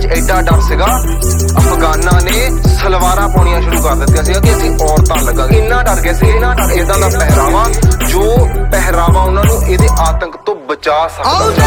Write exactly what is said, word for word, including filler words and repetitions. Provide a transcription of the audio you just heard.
ਐਡਾ ਡਰ ਸੀਗਾ, ਅਫਗਾਨਾਂ ਨੇ ਸਲਵਾਰਾਂ ਪਾਉਣੀਆਂ ਸ਼ੁਰੂ ਕਰ ਦਿੱਤੀਆਂ ਸੀ ਕਿ ਅਸੀਂ ਔਰਤਾਂ ਲੱਗਾਂਗੇ। ਇੰਨਾ ਡਰ ਗਏ ਸੀ, ਇੰਨਾ ਡਰ ਇਦਾਂ ਦਾ ਪਹਿਰਾਵਾ ਜੋ ਪਹਿਰਾਵਾ ਉਹਨਾਂ ਨੂੰ ਇਹਦੇ ਆਤੰਕ ਤੋਂ ਬਚਾ ਸਕਦਾ।